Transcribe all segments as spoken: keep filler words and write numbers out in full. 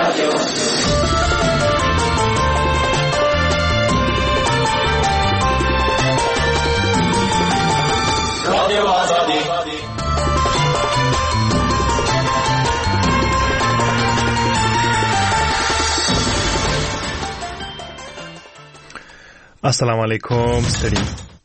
السلام علیکم ستړي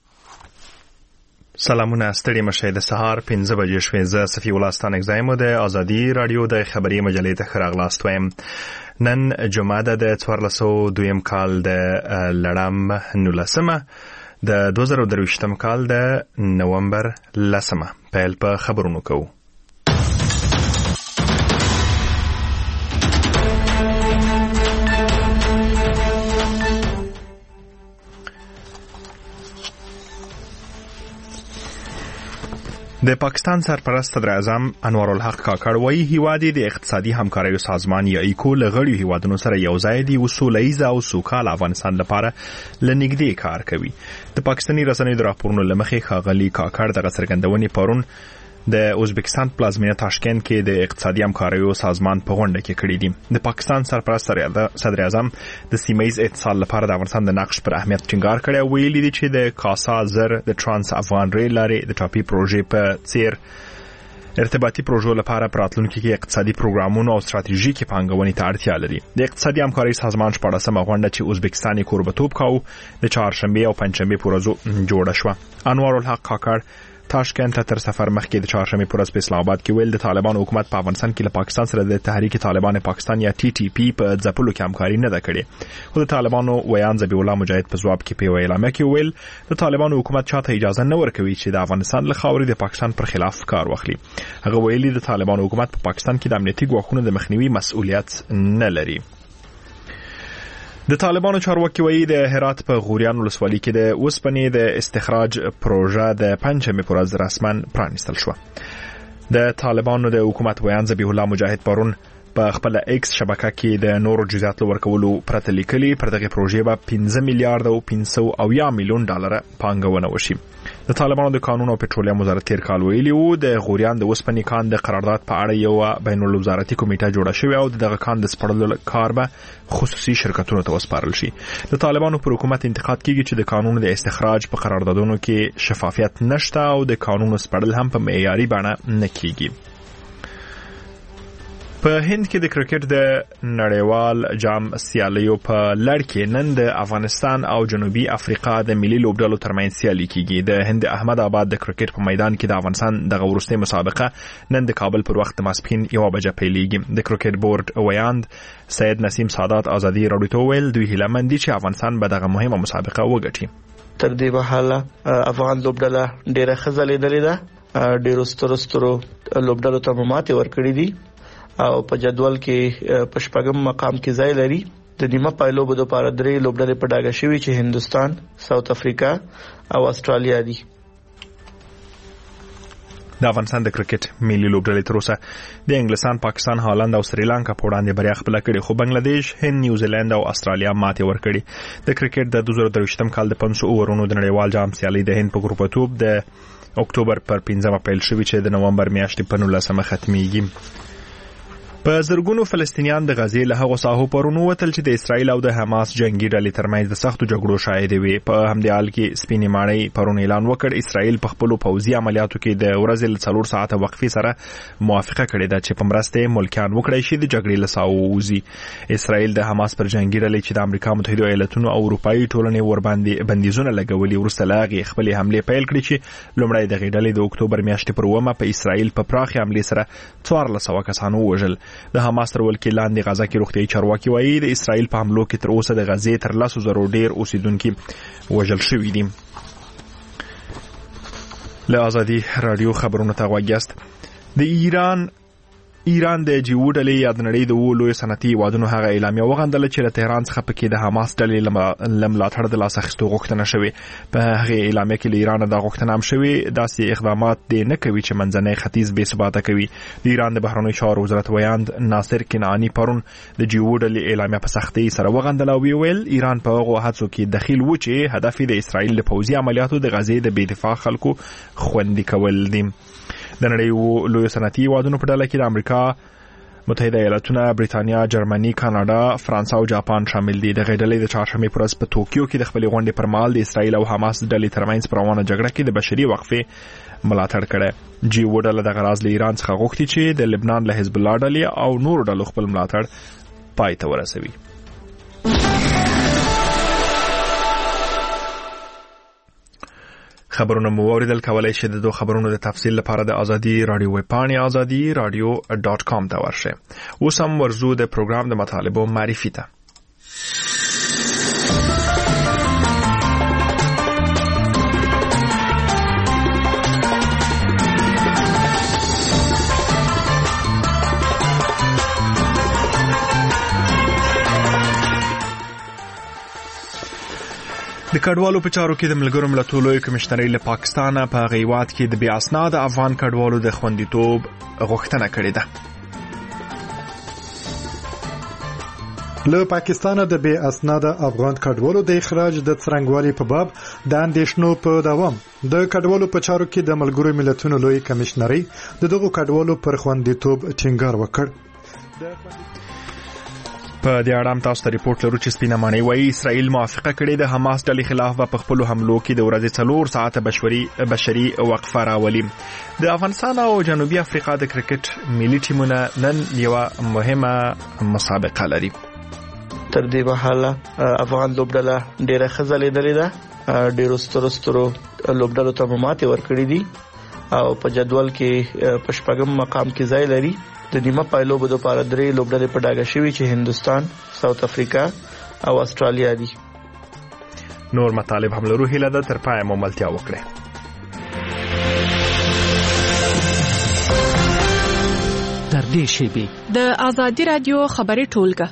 سلامونه ستړي مشه د سهار پنځه بجې شوې. زه صفي الله ستانک زایم د ازادي رادیو د خبري مجلې ته خراغلاست وایم. نن جمعه ده د څوارلس سوه دویم کال د لړم نولسمه د دوه زره درویشتم کال د نومبر لسمه. پیل په خبرونو کوو. د پاکستان سرپرست صدر اعظم انوار الحق کاکړ وایي هیواد د اقتصادي همکاریو سازمان یا ایکو له غړیو هیوادونو سره یو ځای دی او سوله ییزه او سوکاله افغانستان لپاره له نږدې کار کوي. د پاکستاني رسنیو د راپورونو له مخې ښاغلي کاکړ دغه څرګندونې پرون د ازبکستان پلازمینه تاشکند کې د اقتصادي همکاریو سازمان په غونډه کې کړې دي. د پاکستان سرپرست صدر اعظم د سیمه ییز اتصال لپاره د افغانستان د نقش پر اهمیت ټینګار کړی او ویلي دي چې د کاسا زر د ترانس افغان ریل لارې د ټاپي پروژې په څیر ارتباطي پروژو لپاره په راتلونکي کې اقتصادي پروګرامونو او ستراتیژیکي پانګونې ته اړتیا لري. د اقتصادي همکارۍ سازمان شپاړسمه غونډه چې ازبکستان یې کوربتوب کاوه د چهارشنبې او پنجشنبې په ورځو جوړه شوه. انوار الحق کاکړ تاشکند ته تر سفر مخکې د چهارشنبې په ورځ په اسلام آباد کې ویل د طالبانو حکومت په افغانستان کې له پاکستان سره د تحریک طالبان پاکستان یا ټي ټي پی په ځپلو کې همکاري نه ده کړې. خو د طالبانو ویان ذبیح الله مجاهد په ځواب کې په یوه اعلامیه کې ویل د طالبانو حکومت چاته اجازه نه ورکوي چې د افغانستان له خاورې د پاکستان پر خلاف کار واخلي. هغه ویلي د طالبانو حکومت په پاکستان کې د امنیتي ګواښونو د مخنیوي مسؤلیت نه لري. د طالبانو چارواکي وایي د هرات په غوریان ولسوالۍ کې د اوسپنې د استخراج پروژه د پنجشنبې په ورځ رسما پرانیستل شوه. د طالبانو د حکومت ویان ذبیح الله مجاهد پرون په خپل ایکس شبکه کې د نورو جزئیات ورکولو پرته لیکلي پر دغه پروژې به پنځه میلیارډ او پنځه سوه اویا میلیون ډالر پانګونه وشي. د طالبانو د قانون او پټرولیم وزارت تیر کال ویلي وو د غوریان د اوسپنې کان د قرارداد په اړه یو بین الوزارتي کمیټه جوړه شوې او دغه کان د سپړلو کار به خصوصي شرکتونو ته وسپارل شي. د طالبانو پر حکومت انتقاد کیږي چې د قانون د استخراج په قراردادونو کې شفافیت نشته او د قانون سپړل هم په معیاري بڼه نه کیږي. په هند کې د کرکټ د نړیوال جام سیالیو په لړ کې نن د افغانستان او جنوبي افریقا د ملي لوبډلو ترمنځ سیالي کیږي. د هند احمد آباد د کرکټ په میدان کې د افغانستان دغه وروستۍ مسابقه نن د کابل پر وخت ماسپښین یو بجه پیلېږي. د کرکټ بورډ ویاند سید نسیم سادات ازادي راډیو ته ویل دوی هیله مند دي چې افغانستان به دغه مهمه مسابقه وګټي. تر دې مهاله افغان لوبډله ډېره ښه ځلېدلې ده، ډېرو سترو سترو لوبډلو ته ماتې ورکړې دي او په جدول کې په شپږم مقام کې ځای لري. د نیمه پایلو په لپاره درې لوبډلې په ډاګه شوي چې هندستان، ساوث افریقا او استرالیا دي. د افغانستان د کرکټ ملي لوبډلې تر اوسه د انګلستان، پاکستان، هالند او سریلانکا په وړاندې بریا خپله کړې، خو بنگلاديش، هند، نیوزیلند او استرالیا ماتې ورکړې. د کرکټ د دوه زره درویشتم کال د پنځو اورونو د نړیوال جام سیالي د هند په ګروپتوب د اکتوبر پر پنځمه پیل شوې چې د نومبر میاشتې په نولسمه ختمېږي. په زرګونو فلسطینیان د غزې له هغو ساحو پرون ووتل چې د اسرائیل او د حماس جنگي ډلې ترمنځ د سختو جګړو شاهدې وي. په همدې حال کې سپینې ماڼۍ پرون اعلان وکړ اسرائیل په خپلو پوځي عملیاتو کې د ورځې له څلور ساعته وقفې سره موافقه کړې ده چې په مرسته یې ملکیان وکړی شي د جګړې له ساحو ووځي. اسرائیل د حماس پر جنگي ډلې چې د امریکا متحده ایالتونو او اروپایي ټولنې ورباندې بندیزونه لګولي وروسته له هغې خپلې حملې پیل کړې چې لومړی دغې ډلې د اکتوبر میاشتې پر اوومه په اسرائیل په پراخې حملې سره څوارلس سوه کسان ووژل. د حماس تر ولکې لاندې غزه کې روغتیايي چارواکي وایي د اسرائیل په حملو کې تر اوسه د غزې تر لسو زرو ډېر اوسیدونکي وژل شوي دي. له ازادي راډیو خبرونو ته غوږ یاست. د ایران ایران د جیو ډلې یا د نړۍ د اوو لویو صنعتي هیوادونو هغه اعلامیه وغندله چې له تهران څخه پکې د حماس ډلې له ملاتړ د لاس اخیستو غوښتنه شوې. په هغې اعلامیه کې له ایرانه دا غوښتنه هم شوې داسې اقدامات دې نه کوي چې منځنی ختیځ بې ثباته کوي. د ایران د بهرنیو چارو وزارت ویاند ناصر کنعاني پرون د جیو ډلې اعلامیه په سختۍ سره وغندله او ویل ایران په هغو هڅو کې دخیل و چې هدف یې د اسرائیل د پوځي عملیاتو د غزې د بې دفاع خلکو خوندي کول دي. د نړۍ لویو صنعتي هیوادونو په ډله کې د امریکا متحده ایالاتونه، بریتانیا، جرمني، کاناډا، فرانسه او جاپان شامل دي. د غېډلې د چهارشنبې پر ورځ په توکیو کې د خپلې غونډې پر مهال د اسرایل او حماس ډلې ترمنځ پر روانه جګړه کې د بشري وقفې ملاتړ کړی. جی او ډله دغه راز له ایران څخه غوښتي چې د لبنان له حزب الله ډلې او نورو ډلو خپل ملاتړ پای ته ورسوي. خبرونه مو اوریدل. کولای شئ د دو خبرونو د تفصیل لپاره د ازادي رادیو ویب پاڼې ازادي رادیو ډاټ کام ته ورشئ. اوس هم ورزو د پروګرام د مطالبو معرفي ته. د کډوالو په چارو کې د ملګرو ملتونو لوی کمشنري له پاکستان په غیوات کې د بې اسناد افغان کډوالو د خوندیتوب غوښتنه کړې ده. له پاکستان د بې اسناد افغان کډوالو د اخراج د څرنګوالي په باب د اندېښنو په دوام د کډوالو په چارو کې د ملګرو ملتونو لوی کمشنري د دغو کډوالو پر خوندیتوب ټینګار وکړ. په دې اړه هم تاسو ته ریپورت لرو چې سپینه مانی وایي اسرائیل موافقه کړې ده حماس ډلې خلاف په خپل حملو کې د ورځې څلور ساعته بشري بشري وقفه راولي. د افغانستان او جنوبي افریقا د کرکټ ملي ټیمونه نن یو مهمه مسابقه لري. تر دې مهاله افغان لوبډله ډېره خزلېدلې ده، ډېر ستر ستر لوبډلو ته ماتې ورکړې دي او په جدول کې په شپږم مقام کې ځای لري. د نیمه پایلو بده لپاره درې لوبډلې په ډاګه شوي چې هندستان، ساوث افریقا او استرالیا دي. نور مطالب هم لرو. هیله ده تر پای مو ملتیا وکړي. تر دې شیبې د ازادي رادیو خبري ټولګه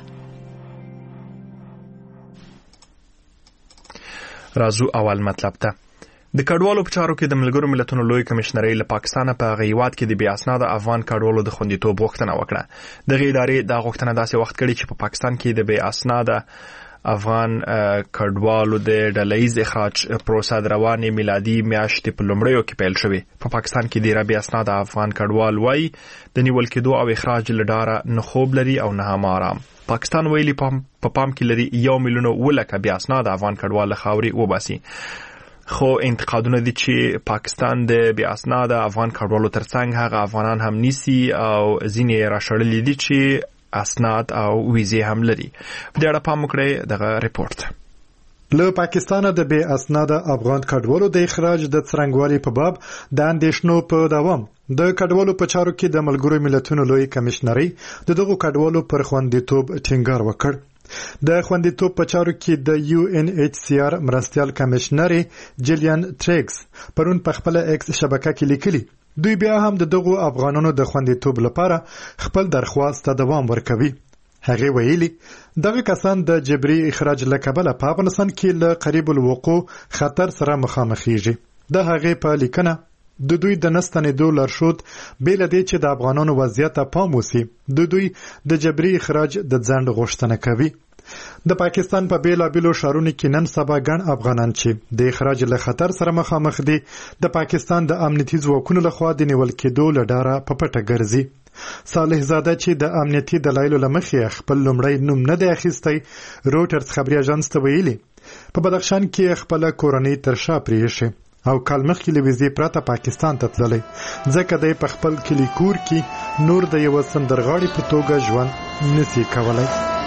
رازو اول مطلب ته. د کډوالو په چارو کې د ملګرو ملتونو لوی کمشنري له پاکستان په غیوات کې د بې اسناد افغان کډوالو د خوندیتوب غوښتنه وکړه. دغه ادارې دا غوښتنه داسې وخت کړي چې په پا پاکستان کې د بې اسناد افغان کډوالو د ډلهیز اخراج پروسه د روانې میلادي میاشتې په لومړیو کې پیل شوې. په پا پاکستان کې د بې اسناد افغان کډوال وایي د نیول کېدو او اخراج لډاره نه خوب لري او نه هم آرام. پاکستان ویلي په پام کې لري یو میلیون ولکه بې اسناد افغان کډوال خاوري وباسي. خو انتقادونه دي چې پاکستان د بې اسناد افغان کډوالو ترڅنګ هغه افغانان هم نیسي او ځینې راشړلې دي چې اسناد او ویزې هم لري. په دې اړه پام وکړئ دغه ریپورت. له پاکستان د بې اسناد افغان کډوالو د اخراج د څرنګوالي په باب د اندېښنو په دوام د کډوالو په چارو کې د ملګرو ملتونو لوی کمشنري د دغو کډوالو پر خوندیتوب ټینګار وکړ. د خوندیتوب په چارو کې د یو ان ایچ سی آر مرستیال کمشنر جیلیان ټریکس پرون په خپل ایکس شبکه کې لیکلي دوی بیا هم د دغو افغانانو د خوندیتوب لپاره خپل درخواست ته دوام ورکوي. هغه ویلي دغه کسان د جبري اخراج له کبله په افغانستان کې له قریب الوقوع خطر سره مخامخېږي. د هغه په لیکنه د دوی د نستنېدو لارښود بېله دې چې د افغانانو وضعیت ته پام وشي د دوی د جبري اخراج د ځنډ غوښتنه کوي. د پاکستان په بیلابیلو ښارونو کې نن سبا ګڼ افغانان چې د اخراج له خطر سره مخامخ دي د پاکستان د امنیتي ځواکونو لخوا د نیول کېدو له ډاره په پټه ګرځي. صالح زاده چې د امنیتي دلایلو له مخې خپل لومړی نوم نه دی اخیستی روټرز خبري اژانس ته ویلي په بدخشان کې خپل کورنۍ تر شا پرېښې او کال مخکې له ویزې پرته پاکستان ته تللی ځکه دی په خپل کلي کور کې نور د یوه سندرغاړي په توګه ژوند نشي کولی.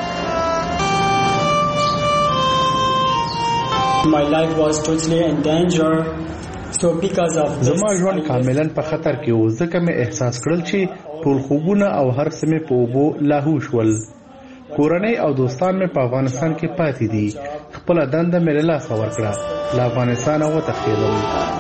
My life was totally in danger. So because of this, زما ژوند کاملا په خطر کې و ځکه مې احساس کړل چې ټول خوبونه او هر څه مې په اوبو لاهو شول. کورنۍ او دوستان مې په افغانستان کې پاتې دي. خپل دنده مې له لاسه ورکړه. له افغانستانه وتښتېدم.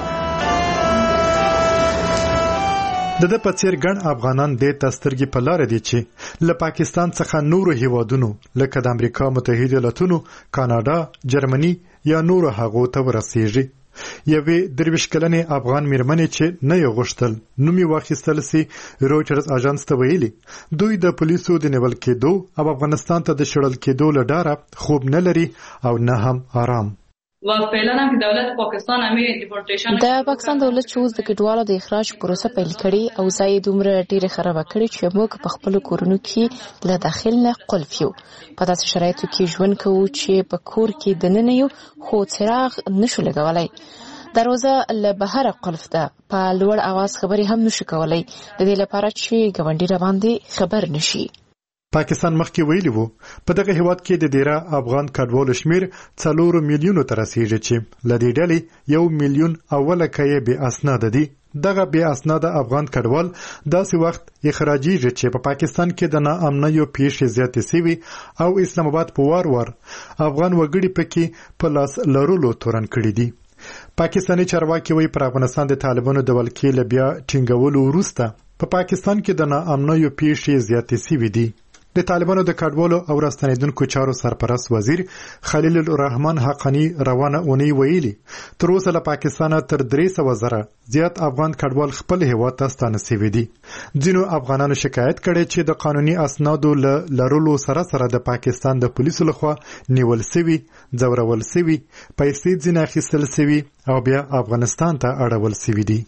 د د پڅیر ګڼ افغانان د تسترګي په لار دي چې له پاکستان څخه نورو هیوادونو لکه د امریکا متحده ایالاتونو، کاناډا، جرمني یا نورو هغو ته ورسیږي. یوې درویش کلنې افغان میرمنې چې نه یې غوښتل نوم یې واخیستل سي روټرز اژانس ته ویلي دوی د پولیسو د نیول کېدو او افغانستان ته د شړل کېدو له ډاره خوب نه لري او نه هم آرام. و فعلا هم دولت پاکستان همې ډیپورټیشن د پاکستان دولت چې اوس د کډوالو د اخراج پروسه پیل کړي او ځای دومره ډیره خراب کړي چې موږ په خپل کورونو کې له داخل نه قلف یو په داسې شرایطو کې ژوند کوو چې په کور کې دننه یو خو څراغ نشو لګولای دروازه له بهر قلف ده په لوړ اواز خبري هم نشو کولای د دې لپاره چې ګاونډي را باندې خبر نشي پاکستان مخکې ویلي وو په دغه هیواد کې د ډیره افغان کډوالو شمیر څلور میلیونو ته رسیږي چې لدې ډلې یو میلیون اوله کې به اسناد دي دغه به اسناد افغان کډوال داسې وخت اخراجیږي چې په پاکستان کې د ناامنیو پیښې زیاتې سوي او اسلام آباد په وار وار افغان وګړي پکې په لاس لرلو تورن کړي دي پاکستاني چارواکي وایي پر افغانستان د طالبانو د ولکې لبیا ټینګولو وروسته په پاکستان کې د ناامنیو پیښې زیاتې سوي دي د طالبانو د کډوالو او راستنیدونکو چارو سرپرست وزیر خلیل الرحمن حقانی روانه اونۍ ویلي تر اوسه له پاکستانه تر درې سوه زره زیات افغان کډوال خپل هیواد ته ستانه سوي دي ځینو افغانانو شکایت کړی چې د قانوني اسنادو له لرلو سره سره د پاکستان د پولیسو لخوا نیول سوي ځورول سوي پیسې ځینې اخیستل سوي او بیا افغانستان ته اړول سوي دي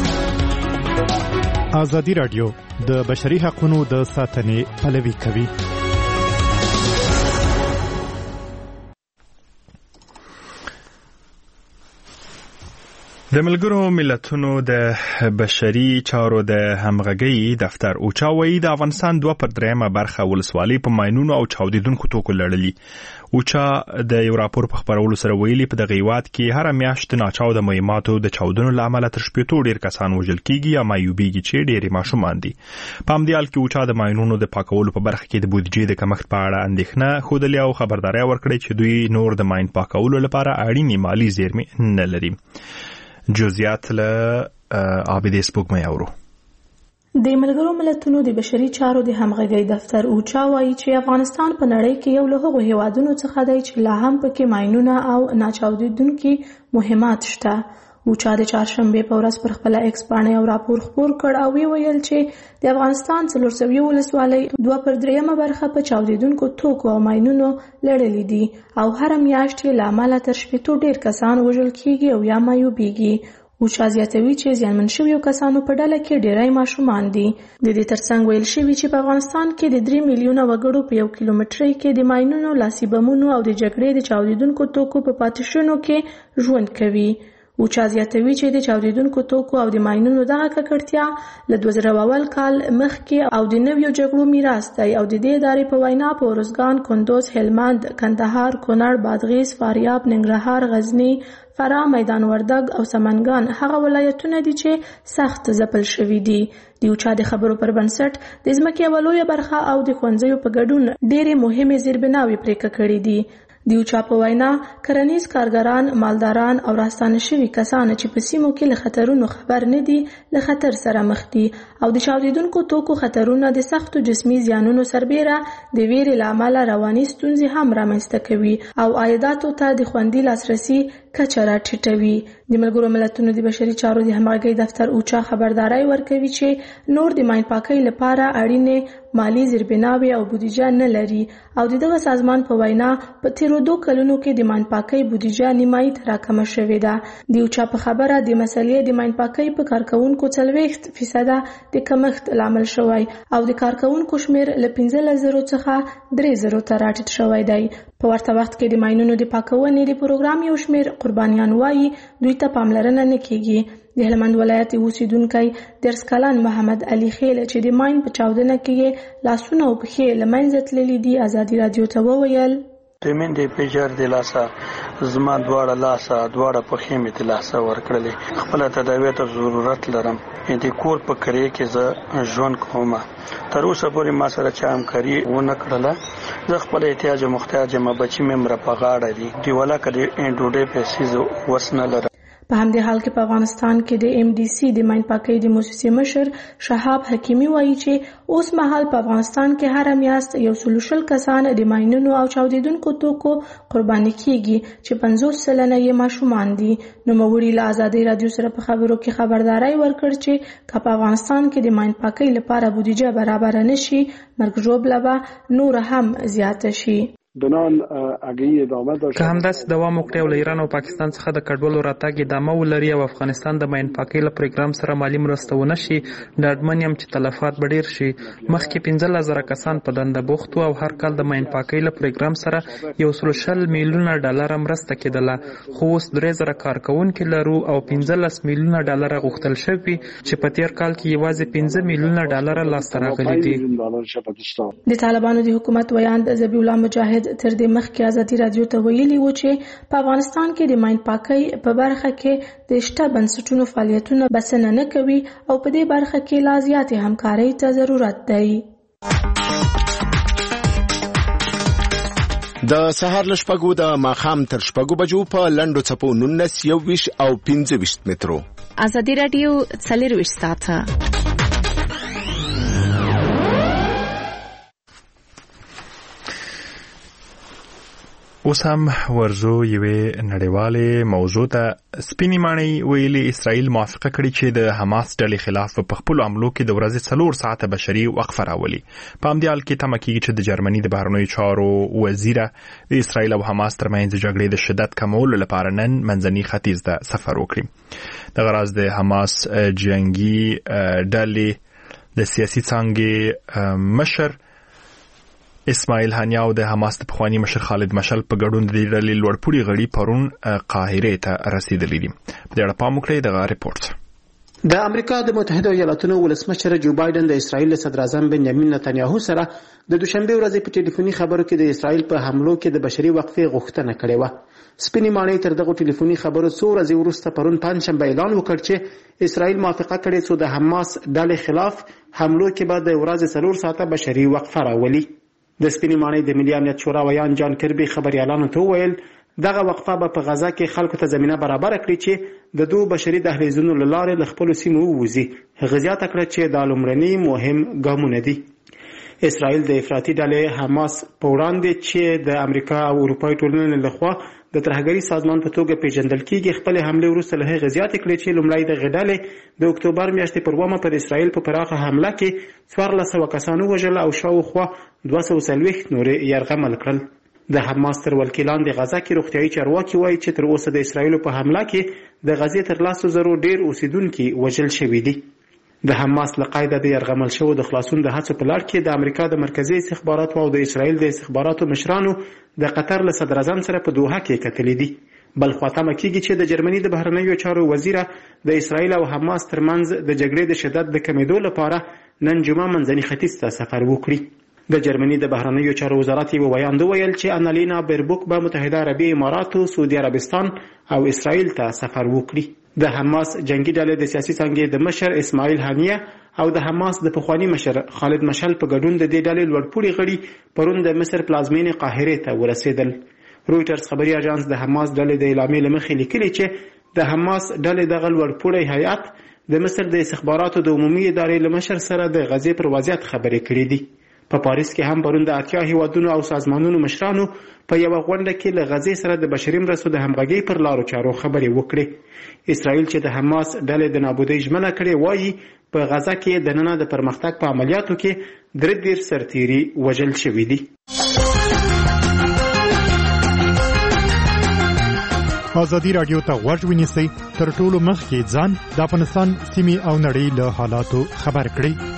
ازادي رادیو د بشري حقوقو د ساتنې پلوي کوي. د ملګرو ملتونو د بشري چارو د همغږۍ دفتر اوچا وایي د افغانستان دوه پر درېیمه برخه ولسوالۍ په ماینونو او چاودیدونکو توکو لړلي. اوچا د یو راپور په خپرولو سره ویلي په دغه هیواد کې هره میاشت ناچاوده مهماتو د چاودنو له امله تر شپېتو ډېر کسان وژل کېږي یا مایوبېږي چې ډېرې ماشومان دي. په همدې حال کې اوچا د ماینونو د پاکولو په برخه کې د بودیجې د کمښت په اړه اندېښنه ښودلې او خبرداری ورکړې چې دوی نور د ماین پاکولو لپاره اړینې مالي زیرمې نه لري. جزئیات له عابدې سپوږمۍ اورو. د ملګرو ملتونو د بشري چارو د همغږۍ دفتر اوچا وایي چې افغانستان په نړۍ کې یو له هغو هیوادونو څخه دی چې لا هم پکې ماینونه او ناچاودېدونکي مهمات شته. اوچا د چهارشنبې په ورځ پر خپله ایکس پاڼې یو راپور خپور کړ او ویل چې د افغانستان څلور سوه ولسوالۍ دوه پر درېیمه برخه په چاودېدونکو توکو او ماینونو لړلي دي او هره میاشت یې له امله تر شپېتو ډېر کسان وژل کېږي او یا مایوبېږي. اوچا زیاتوي چې زیانمن شویو کسانو په ډله کې ډېری ماشومان دي. د دې ترڅنګ ویل شوي چې په افغانستان کې د درې میلیونه وګړو په یو کیلومترۍ کې د ماینونو، لاسي بمونو او د جګړې د چاودېدونکو توکو په پاتې شونو کې ژوند کوي. اوچا زیاتوي چې د چاودېدونکو توکو او د ماینونو دغه ککړتیا له دوه زره اول کال مخکې او د نویو جګړو میراث دی او د دې ادارې په وینا په ارزګان، کندوز، هلمند، کندهار، کونړ، بادغیس، فاریاب، ننګرهار، غزني، فراه، میدان وردګ او سمنګان هغه ولایتونه دي چې سخت ځپل شوي دي. د اوچا د خبرو پر بنسټ د ځمکې یوه لویه برخه او د ښوونځیو په ګډون ډېرې مهمې زیربناوې پرېکه کړي دي. د اوچا په وینا کرنیز کارګران، مالداران او راستانه شوي کسان چې په سیمو کې له خطرونو خبر نه دي له خطر سره مخ دي او د چاودېدونکو توکو خطرونه د سختو جسمي زیانونو سربیره د ویرې له امله رواني ستونزې هم رامنځته کوي او عایداتو ته د خوندي لاسرسي کچه راټیټوي. د ملګرو ملتونو د بشري چارو د همغږۍ دفتر اوچا خبرداری ورکوي چې نور د ماین پاکۍ لپاره اړینې مالی زیربناوې او بودیجه نه لري او د دغه سازمان په وینا په تیرو دو کلونو کې د ماین پاکۍ بودیجه نیمایي ته راکمه شوې ده. د اوچا په خبره د مسلې د ماین پاکۍ په کارکوونکو څلوېښت فیصده د کمښت لامل شوی او د کارکوونکو شمیر له پنځلس زرو څخه درې زرو ته راټیټ شوی دی. په ورته وخت کې د ماینونو د پاکونې د پروګرام یو شمیر قربانیان وایي دوی ته پاملرنه نه کیږي. د هلمند ولایت اوسیدونکی درس کلن محمد علي خیل چې د ماین په چاودنه کې لاسونه او پښې له منځه تللي دي ازادي رادیو ته وویل د مندې پیجر د لاسه زما دواړه لاسه دواړه پښې مې د لاسه ورکړلې. خپل تداوی ته ضرورت لرم. د کور په کړې کې زه ژوند کوم. تر اوسه پورې ما سره چا همکاري ونه کړله. زه خپل احتیاج محتاج یم. بچی مې مړه په غاړه دي. دی ولاکه د ډوډۍ پیسې وس نه لرم. په همدې حال کې په افغانستان کې د ایم ډي سي د ماین پاکۍ د موسسې مشر شهاب حکیمي وایي چې اوس مهال په افغانستان کې هره میاشت یو سل شل کسان د ماینونو او چاودېدونکو توکو قرباني کیږي چې پنځوس سلنه یې ماشومان دي. نوموړي له ازادي رادیو سره په خبرو کې خبرداری ورکړ چې که په افغانستان کې د ماین پاکۍ لپاره بودیجه برابر نشي مرګ ژوبله به نور هم زیاته شي. بنان اگه ادامه داشت که همداسې دوام وکړي او له ایران او پاکستان څخه د کډوالو راتګ ادامه ولري او افغانستان د ماین پاکۍ له پروګرام سره مالي مرسته ونه شي، ډاډمن یم چې تلفات به ډیر شي. مخکې پنځلس زره کسان په دنده بوخت وو او هر کال د ماین پاکۍ له پروګرام سره یو سل شل میلیونه ډالر مرسته کېدله، خو اوس درې زره کارکوونکي لرو او پنځلس میلیونه ډالر غوښتل شوي چې په تیر کال کې یوازې پنځه میلیونه ډالر لاسته راغلي دي. د طالبانو د حکومت ویاند ذبیح الله مجاهد تر دې مخکې ازادي رادیو ته ویلي و چې په افغانستان کې د ماین پاکۍ په برخه کې د شته بنسټونو فعالیتونه بسنه نه کوي او په دې برخه کې لا زیاتې همکارۍ ته ضرورت دی. د سهار له شپږو د ماښام تر شپږو بجو په لنډو څپو نولس، یوویشت او پنځه ویشت مترو. ازادي رادیو څلرویشت ساعته. اوس هم ورزو یوې نړیوالې موضوع ته. سپینې ماڼۍ ویلي اسرائیل موافقه کړې چې د حماس ډلې خلاف په خپلو حملو کې د ورځې څلور ساعته بشري وقفه راولي. په همدې حال کې تمه کېږي چې د جرمني د بهرنیو چارو وزیره د اسرائیل او حماس ترمنځ د جګړې د شدت کمولو لپاره نن منځني ختیځ ته سفر وکړي. دغه راز د حماس جنگي ډلې د سیاسي څانګې مشر اسماعیل هانیه او د حماس د پخوانی مشر خالد مشعل په ګډون د دې ډلې لوړپوړي غړي پرون قاهره ته رسیدلي دي. په دې اړه پام وکړئ دغه ریپورت. د امریکا د متحده ایالاتونو ولسمشر جو بایدن د اسرائیل صدر اعظم بنیامین نتنیاهو سره د دوشنبه ورځې په ټلیفوني خبرو کې د اسرائیل په حملو کې د بشري وقفې غوښتنه کړې و. سپینې ماڼۍ تر دغه ټلیفوني خبرو څو ورځې وروسته پرون پنځشنبه اعلان وکړ چې اسرائیل موافقه کړې چې د حماس ډلې خلاف حملو کې به د ورځې څلور ساعته بشري وقفه راولي. د سپینې ماڼۍ د ملي امنیت شورا ویان جان کربي خبريالانو ته وویل دغه وقفه به په غزا کې خلکو ته زمينه برابر کړي چې د دوه بشري دهلیزونو له لارې له خپل سیمو ووځي. هغه زیاته کړه چې د لومړني مهم ګامونه دي. اسرائیل د افراطي ډلې حماس په وړاندې چې د امریکا او اروپای ټولنې لخوا د ترهګري سازمان په توګه پیژندل کیږي خپل حمله وروسته له هغه زیاتې کړې چې لومړی د غډلې د اکتوبر میاشتې پر ومه پر اسرائیل په پراخه حمله کې څوارلس سوه کسانو وژل او شاوخوا دوه سوه څلوېښت نورې یرغمل کړل. د حماس تر ولکیلان د غزا کې روغتیایي چارواکي وایي چې تر اوسه د اسرائیلو په حمله کې د غزې تر لاسو زرو ډیر اوسیدونکي وژل شوي دي. د حماس له قاعده د یرغمل شوو د خلاصون د هڅو په لړ کې د امریکا د مرکزي استخباراتو او د اسرائیل د استخباراتو مشرانو د قطر له صدر اعظم سره په دوحه کې کتلې دي. بل خوا تمه کېږي چې د جرمني د بهرنیو چارو وزیره د اسرائیل او حماس ترمنځ د جګړې د شدت د کمیدو لپاره نن جمعه منځني ختیځ ته سفر وکړي. د جرمني د بهرنیو چارو وزارت یو ویاند ویل چې انالینا بیربوک به متحده عربي اماراتو، سعودي عربستان او اسرائیل ته سفر وکړي. د حماس جنگي ډلې د سیاسي څانګې د مشر اسماعیل هانیه او د حماس د پخوانی مشر خالد مشعل په ګډون د دې ډلې لوړپوړي غړي پرون د مصر پلازمینې قاهره ته ورسېدل. رويټرز خبري اژانس د حماس ډلې د اعلامیې لمخې لیکلي چې د حماس ډلې د لوړپوړي هیئت د مصر د استخباراتو د عمومي ادارې لمشر سره د غزې پر وضعیت خبرې کړې دي. په پاریس کې هم پرون د اتیا هیوادونو او سازمانونو مشرانو په یو غونډه کې له غزې سره د بشري مرستو د همغږۍ پر لارو چارو خبرې وکړې. اسرائیل چې د حماس ډلې د نابودۍ ژمنه کړې وایي په غزه کې د نن د پرمختګ په عملیاتو کې درې دېرش سرتیري وژل شوي دي. ازادي رادیو ته غوږ ونیسئ تر ټولو مخکې ځان د افغانستان سیمې او نړۍ له حالاتو خبر کړئ.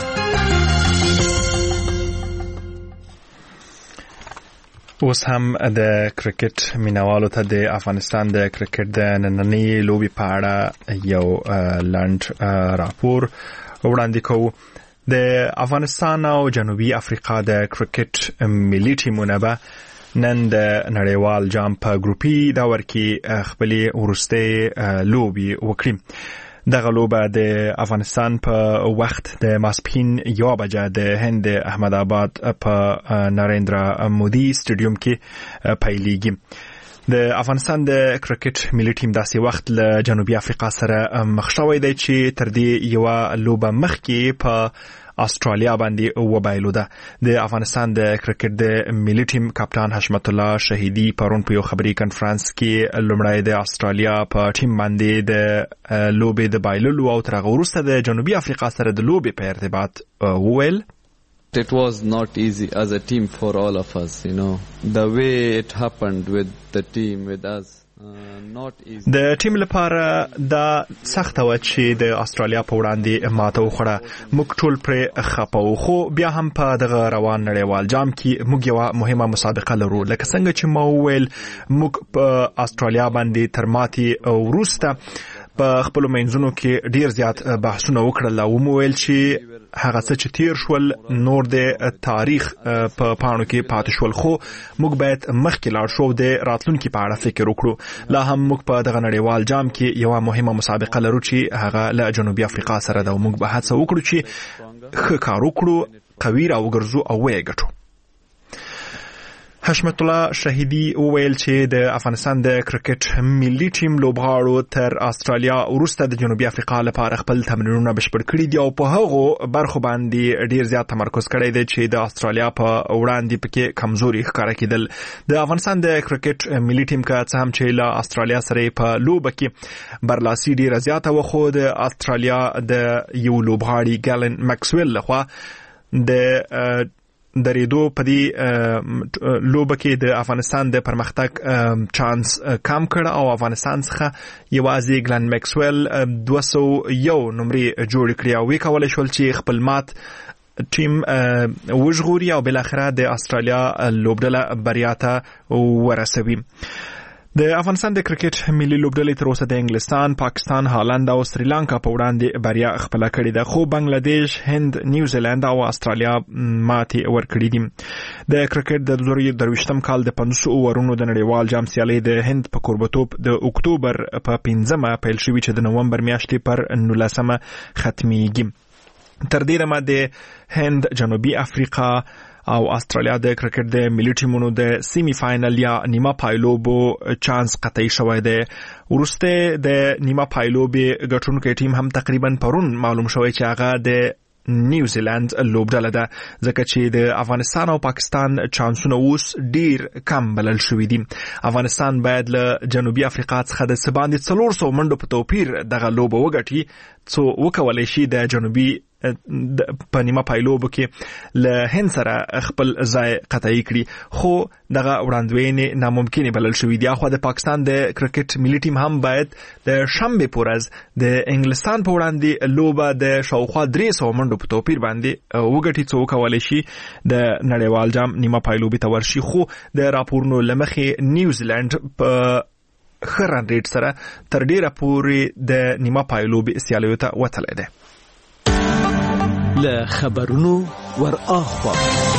اوس هم د کرکټ مینوالو ته د افغانستان د کرکټ د نننۍ لوبې په اړه یو لنډ راپور وړاندې کوو. د افغانستان او جنوبي افریقا د کرکټ ملي ټیمونه به نن د نړیوال جام په ګروپي دور کې خپلې وروستۍ لوبې وکړي. دغه لوبه د افغانستان په وخت د ماسپښین یو بجه د هند احمد آباد په نریندرا مودي سټیډیوم کې پیلېږي. د افغانستان د کرکټ ملي ټیم داسې وخت له جنوبي افریقا سره مخ شوی دی چې تر دې یو لوبه مخکې په استرالیا باندې وبایلوده. د افغانستان د کرکټ د ملي ټیم کپتان حشمت الله شهیدی پرون په یو خبري کانفرنس کې لومړی د استرالیا په ټیم باندې د لوبې د بایللو او تر هغه وروسته د جنوبي افریقا سره د لوبې په ارتباط وویل. It was not easy as a team for all of us, you know. The way it happened with the team, with us. د ټیم لپاره دا سخته و چې د استرالیا په وړاندې ماته وخوړه. موږ ټول پرې خپه وو، خو بیا هم په دغه روان نړیوال جام کې موږ یوه مهمه مسابقه لرو. لکه څنګه چې ما وویل، موږ په استرالیا باندې تر ماتې وروسته په خپلو منځونو کې ډیر زیات بحثونه وکړل او مو ویل چې هغه څه چې تیر شول نور د تاریخ په پاڼو کې پاتې شول، خو موږ باید مخکې لاړ شو د راتلونکي په اړه فکر وکړو. لا هم موږ په دغه نړیوال جام کې یوه مهمه مسابقه لرو چې هغه له جنوبي افریقا سره ده او موږ به هڅه وکړو چې ښه کار وکړو، قوي راوګرځو او ویې ګټو. حشمت الله شهیدی وویل چې د افغانستان د کرکټ ملي ټیم لوبغاړو تر استرالیا وروسته د جنوبي افریقا لپاره خپل تمرینونه بشپړ کړي دي او په هغو برخو باندې ډیر زیات تمرکز کړی دی چې د استرالیا په وړاندې پکې کمزوري ښکاره کېدل. د افغانستان د کرکټ ملي ټیم که څه هم چې له استرالیا سره په لوبه کې برلاسي ډیره زیاته وه، خو د استرالیا د یو لوبغاړي ګالن مکسویل لخوا د درېدو په دې لوبه کې د افغانستان د پرمختګ چانس کم کړ او افغانستان څخه یوازې ګلن مکسویل دوه سوه یو نمرې جوړې کړې او ویې کولی شول چې خپل مات ټیم وژغوري او بالاخره د استرالیا لوبډله بریا ته ورسوي. د افغانستان د کرکټ ملي لوبډلې تر اوسه د انګلستان، پاکستان، هالند او سریلانکا په وړاندې بریا خپله کړې ده، خو بنگلاديش، هند، نیوزیلند او استرالیا ماتې ورکړې دي. د کرکټ د دوه زره درویشتم کال د پنځوس اوورونو د نړیوال جام سیالۍ د هند په کوربتوب د اکتوبر په پنځمه پیل شوي چې د نومبر میاشتې پر نولسمه ختمیږي. تر دې دمه د هند، جنوبي افریقا او استرالیا د کرکټ د ملي ټیمونو د سیمی فاینل یا نیمه پایلوبو چانس قطعي شوی دی. وروسته د نیمه پایلوبې ګټونکی ټیم هم تقریبا پرون معلوم شوی چې هغه د نیوزیلند لوبډله ده، ځکه چې د افغانستان او پاکستان چانسونه اوس ډیر کم بلل شوي دي. افغانستان باید له جنوبي افریقا څخه د څه باندې څلور سوه منډو په توپیر دغه لوبه وګټي څو وکولی شي د جنوبي په نیمه پایلوبو کې له هند سره خپل ځای قطعي کړي، خو دغه وړاندوینې ناممکنې بلل شوي دي. اخوا د پاکستان د کرکټ ملي ټیم هم باید د شنبې په ورځ د انګلستان په وړاندې لوبه د شاوخوا درې سوه منډو په توپیر باندې وګټي څو وکولی شي د نړیوال جام نیمه پایلوبې ته ورشي، خو د راپورونو له مخې نیوزیلند په ښه رن ریټ سره تر ډیره پورې د نیمه پایلوبې سیالیو ته وتلی دی. له خبرونو ور اخوا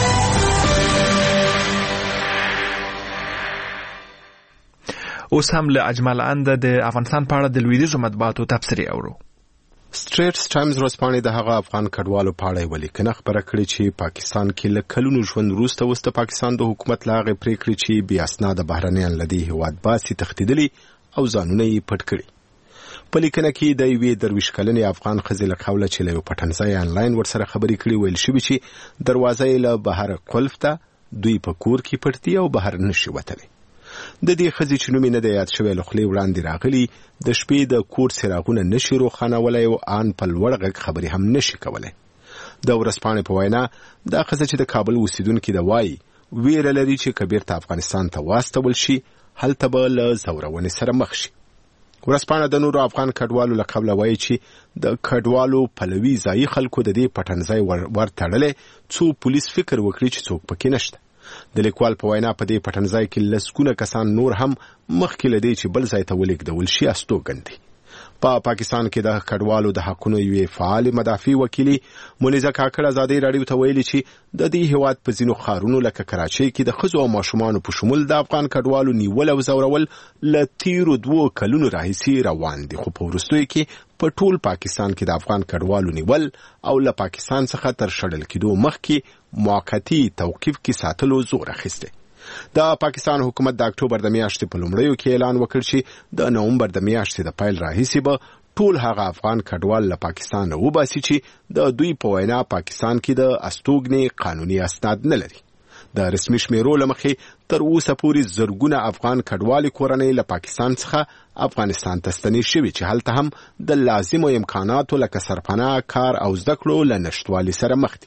اوس هم له اجمل انده د افغانستان په اړه د لویدیځو مطبوعاتو تبصرې اورو. سټریټس ټایمز ورځپاڼې د هغه افغان کډوالو په اړه یوه لیکنه خپره کړې چې پاکستان کې له کلونو ژوند وروسته اوس د پاکستان د حکومت له هغې پرېکړې چې بې اسناده بهرنیان له دې هېواد باسي تښتېدلي او ځانونه یې پټ کړي. په لیکنه کې د یوې درویش کلنې افغان ښځې له قوله چې له یو پټنځای آنلاین ورسره خبرې کړي ویل شوي چې دروازه یې له بهره قلف ده، دوی په کور کې پټ دي او بهر نشي وتلی. د دې ښځې چې نوم یې نه دی یاد شوی له خولې وړاندې راغلي، د شپې د کور څراغونه نشي روښانولی او ان په لوړ غږ خبرې هم نشي کولی. د ورځپاڼې په وینا دا ښځه چې د کابل اوسیدونکې ده وایي ویره لري چې که بیرته افغانستان ته واستول شي هلته به له ځورونې سره مخ شي. ورځپاڼه د نورو افغان کډوالو له قبله وایي چې د کډوالو پلوي ځایي خلکو د دې پټنځای ورتړلی څو پولیس فکر وکړي چې څوک پکې نشته. د لیکوال په وینا په دې پټنځای کې لسګونه کسان نور هم مخکې له دې چې بل ځای ته ولېږدول شي استوګن دي. په پا پاکستان کې د کډوالو د حقونو یوې فعالې مدافع وکیلې مونیزه کاکړ ازادۍ راډیو ته ویلي چې د دې هېواد په ځینو ښارونو لکه کراچۍ کې د ښځو او ماشومانو په شمول د افغان کډوالو نیول او ځورول له تیرو دوو کلونو راهیسې روان دي، خو په وروستیو کې په ټول پاکستان کې د افغان کډوالو نیول او له پاکستان څخه تر شړل کېدو مخکې موقتي توقیف کې ساتلو زور اخیستی. د پاکستان حکومت د اکتوبر د میاشتې په لومړیو کې اعلان وکړ چې د نومبر د میاشتې د پیل راهیسې به ټول هغه افغان کډوال له پاکستانه وباسي چې د دوی په وینا پاکستان کې د استوګنې قانوني اسناد نه لري. د رسمي شمیرو له مخې تر اوسه پورې زرګونه افغان کډوالې کورنۍ له پاکستان څخه افغانستان ته ستنې شوي چې هلته هم د لازمو امکاناتو لکه سرپناه، کار او زده کړو له نشتوالي سره مخ دي.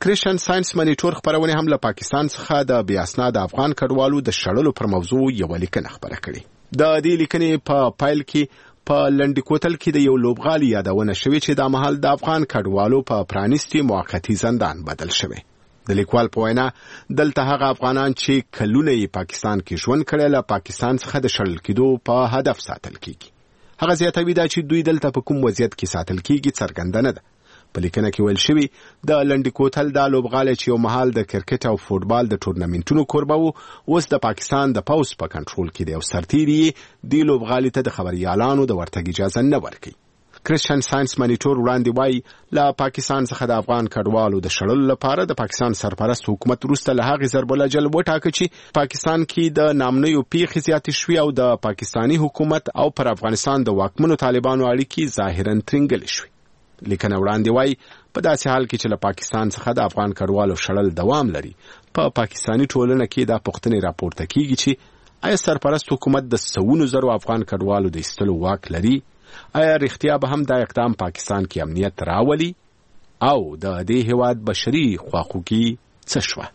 کریشن ساينس مانیټور خبرونه هم له پاکستان څخه د بې اسناد افغان کډوالو د شړلو پر موضوع یو لیکنه خبره کړې. د دې لیکنې په پایل کې په لنډی کوتل کې د یو لوبغالي یادونه شوې چې د محل د افغان کډوالو په پرانیستي موقتی زندان بدل شوی. د لیکوال په وینا دلته هغه افغانان چې کلونه یې پاکستان کې ژوند کړی له پاکستان څخه د شړل کېدو په هدف ساتل کیږي. هغه زیاتوي دا چې دوی دلته په کوم وضعیت کې ساتل کیږي څرګنده نه ده. په لیکنه کې ویل شوی د لنډی کوتل د لوبغالي چې یو محل د کرکټ او فوتبال د ټورنمنټونو کوربه وو اوس د پاکستان د پوز په کنټرول کې دی او سرتیري د لوبغالي ته د خبريالانو د ورتګ اجازه نه ورکړي. کریشن ساينس مانیټور وړاندې وایي له پاکستان څخه د افغان کډوالو د شړلو لپاره د پاکستان سرپرست حکومت وروسته له هغې ضرب العجل وټاکه چې پاکستان کې د نامنیو پیښې زیاتې شوې او د پاکستانی حکومت او پر افغانستان د واکمنو طالبانو اړیکې ظاهرا ترنګلې شوې. لیکنه وړاندې وایي په داسې حال کې چې له پاکستان څخه د افغان کډوالو شړل دوام لري په پا پاکستانی ټولنه کې دا پوښتنې راپورته کیږي چې آیا سرپرست حکومت د سوونو زرو افغان کډوالو د ایستلو واک لري؟ آیا رښتیا به هم دا اقدام پاکستان کې امنیت راولي او د دې هیواد بشري خواخوږي څه شوه؟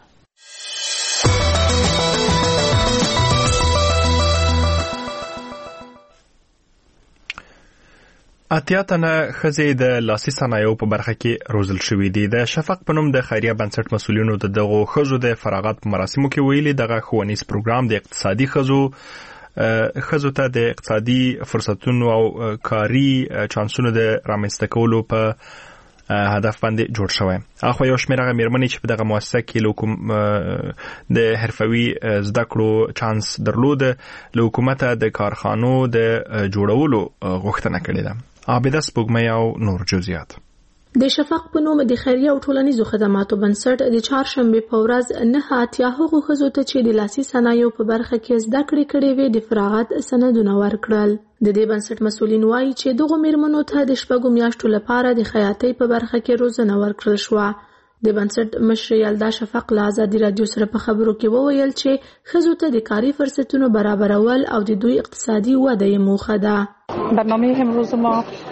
اتیا تنه ښځې د لاسي صنایعو په برخه کې روزل شوې دي. د شفق په نوم د خیریه بنسټ مسؤلینو د دغو ښځو د فراغت په مراسمو کې ویلي دغه ښوونیز پروګرام د اقتصادي ښځو ښځو ته د اقتصادي فرصتونو او کاري چانسونو د رامنځته کولو په هدف باندې جوړ شوی. اخو یو شمېر هغه مېرمنې چې په دغه مؤسسه کې له د حرفوي زده کړو چانس درلود له حکومته د کارخانو د جوړولو غوښتنه کړې ده. عابده سپوږمۍ او نور جزئیات. د شفق په نوم د خیریه او ټولنیزو خدماتو بنسټ د چهارشنبه په ورځ نه اتیا هغو ښځو ته چې د لاسي صنایعو په برخه کې زده کړې کړې وې د فراغت سندونه ورکړل. د دې بنسټ مسؤلین وایي چې دغو مېرمنو ته د شپږو میاشتو لپاره د خیاطۍ په برخه کې روزنه ورکړل شوه. د بنسټ مشر یلدا شفق له ازادي رادیو سره په خبرو کې وویل چې ښځو ته د کاري فرصتونو برابرول او د دوی اقتصادي وده یې موخه ده. برنامه امروز ما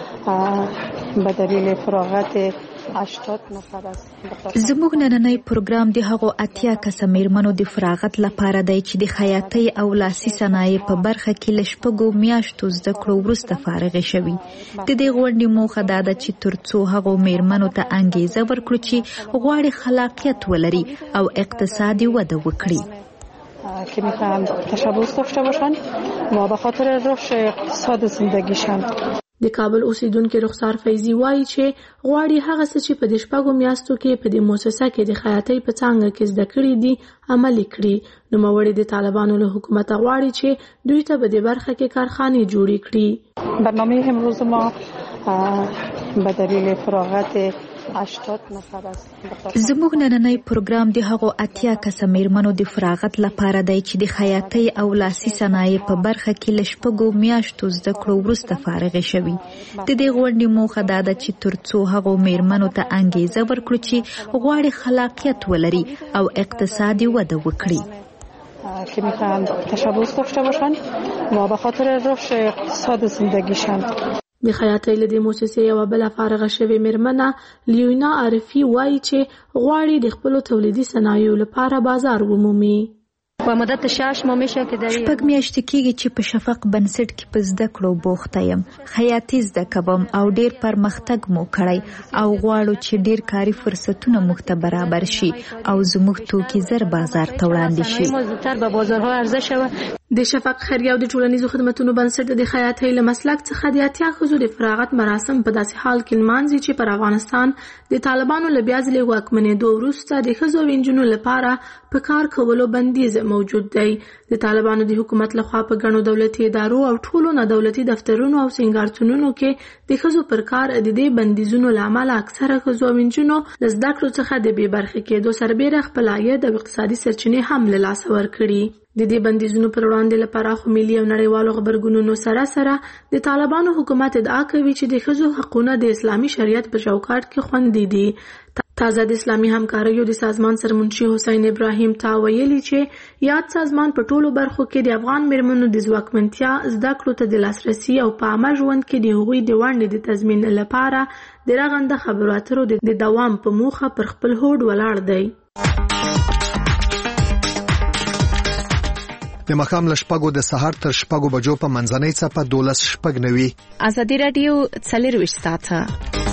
به دلیل فراغت هشتاد نفر است. زموږ نننی پروګرام د هغو اتیا کسه مېرمنو د فراغت لپاره دی چې د خیاطۍ او لاسي صنایع په برخه کې له شپږو میاشتو زده کړو وروسته فارغې شوي. د دې غونډې موخه دا ده چې تر څو هغو مېرمنو ته انګېزه ورکړو چې غواړي خلاقیت ولري او اقتصادي وده وکړي. که میخواهند تشبث داشته باشند و به خاطر رشد اقتصاد زندگیشان. د کابل اوسیدونکو رخسار فیضی وایي چې غواړي هغه څه چې په دې شپږو میاشتو کې په دې مؤسسه کې د خیاطۍ په څانګه کې زده کړي دي عملي کړي. نوموړي د طالبانو له حکومت غواړي چې دوی ته په دې برخه کې کارخانې جوړې کړي. برنامه امروز ما به دلیل فراغت هشتاد نفر است. زموږ نننی پروګرام د هغو اتیا کسه مېرمنو د فراغت لپاره دی چې د خیاطۍ او لاسي صنایع په برخه کې له شپږو میاشتو زده کړو وروسته فارغې شوي. د دې غونډې موخه دا ده چې تر څو هغو مېرمنو ته انګېزه ورکړو چې غواړي خلاقیت ولري او اقتصادي وده وکړي. که میخواهند تشبث داشته باشند و به خاطر رشد اقتصاد زندگیشان. د خیاطۍ له دې مؤسسې یوه بله فارغه شوې مېرمنه لیونا عارفي وایي چې غواړي د خپلو تولیدي صنایعو لپاره بازار ومومي. شپږ میاشتې کېږي چې په شفق بنسټ کې په زده کړو بوخته یم. خیاطي زده کوم او ډېر پرمختګ مو کړی او غواړو چې ډېر کاري فرصتونه موږ ته برابر شي او زموږ توکي زر بازار ته وړاندې شي. د شفق خیریه او د ټولنیزو خدماتو بنسټ د خیاطۍ له مسلک څخه د اتیا ښځو د فراغت مراسم په داسې حال کې لمانځي چې پر افغانستان د طالبانو له بیا ځلې واکمنېدو وروسته د ښځو او نجونو لپاره په کار کولو بندیز موجود دی. د طالبانو د حکومت لخوا په ګڼو دولتي ادارو او ټولو نه دولتي دفترونو او سینګارتونونو کې د ښځو پر کار د دې بندیزونو له امله اکثره ښځو او نجونو له زده کړو څخه د بې برخې کېدو سربیره خپل عاید او اقتصادي سرچینې هم له لاسه ورکړي. د دې بندیزونو پر وړاندې لپاره خو ملي او نړیوالو غبرګونونو سره سره د طالبانو حکومت ادعا کوي چې د ښځو حقونه د اسلامي شریعت په چوکاټ کې خوندي دي. تازه د اسلامي همکاریو د سازمان سرمنشي حسین ابراهیم تا ویلي چې یاد سازمان په ټولو برخو کې د افغان مېرمنو د ځواکمنتیا زده کړو ته د لاسرسي او په عامه ژوند کې د هغوی د ونډې د تضمین لپاره د رغنده خبرو اترو د دوام په موخه پر خپل هوډ ولاړ دی. د مخام لشپګو د سحر تر شپګو بجو په منځنۍ څپه دولس شپږ نوي. ازادي رادیو څلور ویشت ساعته